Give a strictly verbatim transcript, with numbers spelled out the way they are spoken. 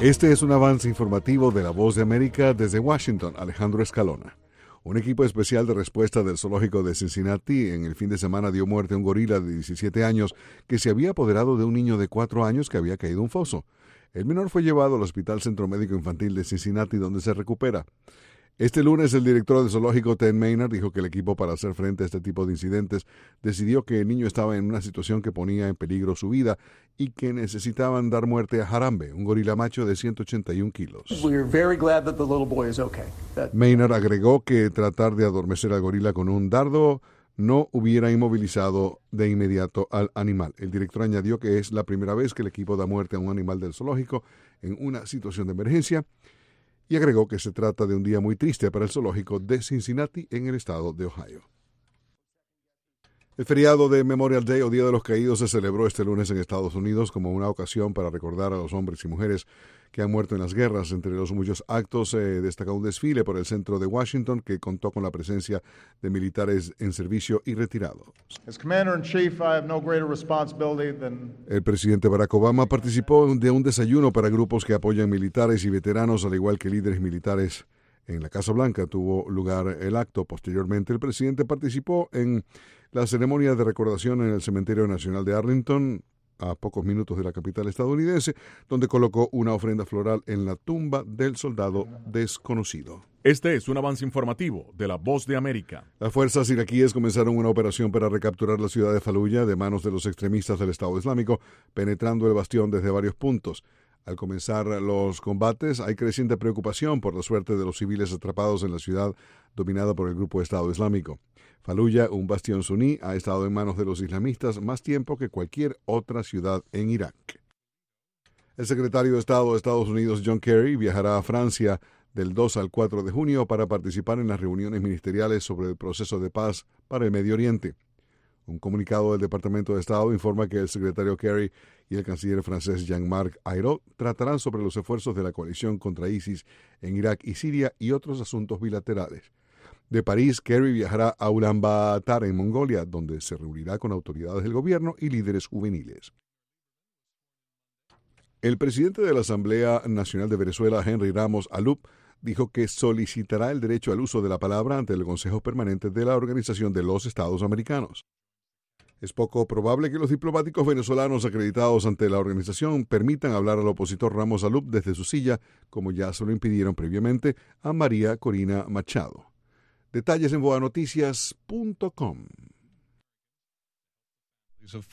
Este es un avance informativo de La Voz de América desde Washington. Alejandro Escalona. Un equipo especial de respuesta del zoológico de Cincinnati en el fin de semana dio muerte a un gorila de diecisiete años que se había apoderado de un niño de cuatro años que había caído en un foso. El menor fue llevado al Hospital Centro Médico Infantil de Cincinnati, donde se recupera. Este lunes, el director del zoológico, Ted Maynard, dijo que el equipo, para hacer frente a este tipo de incidentes, decidió que el niño estaba en una situación que ponía en peligro su vida y que necesitaban dar muerte a Harambe, un gorila macho de ciento ochenta y un kilos. Okay. That... Maynard agregó que tratar de adormecer al gorila con un dardo no hubiera inmovilizado de inmediato al animal. El director añadió que es la primera vez que el equipo da muerte a un animal del zoológico en una situación de emergencia, y agregó que se trata de un día muy triste para el zoológico de Cincinnati en el estado de Ohio. El feriado de Memorial Day o Día de los Caídos se celebró este lunes en Estados Unidos como una ocasión para recordar a los hombres y mujeres que han muerto en las guerras. Entre los muchos actos se eh, destacó un desfile por el centro de Washington que contó con la presencia de militares en servicio y retirados. As Commander-in-Chief, I have no greater responsibility than... El presidente Barack Obama participó de un desayuno para grupos que apoyan militares y veteranos, al igual que líderes militares. En la Casa Blanca tuvo lugar el acto. Posteriormente, el presidente participó en la ceremonia de recordación en el Cementerio Nacional de Arlington, a pocos minutos de la capital estadounidense, donde colocó una ofrenda floral en la tumba del soldado desconocido. Este es un avance informativo de La Voz de América. Las fuerzas iraquíes comenzaron una operación para recapturar la ciudad de Faluya de manos de los extremistas del Estado Islámico, penetrando el bastión desde varios puntos. Al comenzar los combates, hay creciente preocupación por la suerte de los civiles atrapados en la ciudad dominada por el grupo Estado Islámico. Faluya, un bastión suní, ha estado en manos de los islamistas más tiempo que cualquier otra ciudad en Irak. El secretario de Estado de Estados Unidos, John Kerry, viajará a Francia del dos al cuatro de junio para participar en las reuniones ministeriales sobre el proceso de paz para el Medio Oriente. Un comunicado del Departamento de Estado informa que el secretario Kerry y el canciller francés Jean-Marc Ayrault tratarán sobre los esfuerzos de la coalición contra ISIS en Irak y Siria y otros asuntos bilaterales. De París, Kerry viajará a Ulaanbaatar, en Mongolia, donde se reunirá con autoridades del gobierno y líderes juveniles. El presidente de la Asamblea Nacional de Venezuela, Henry Ramos Alup, dijo que solicitará el derecho al uso de la palabra ante el Consejo Permanente de la Organización de los Estados Americanos. Es poco probable que los diplomáticos venezolanos acreditados ante la organización permitan hablar al opositor Ramos Alup desde su silla, como ya se lo impidieron previamente a María Corina Machado. Detalles en boa noticias punto com.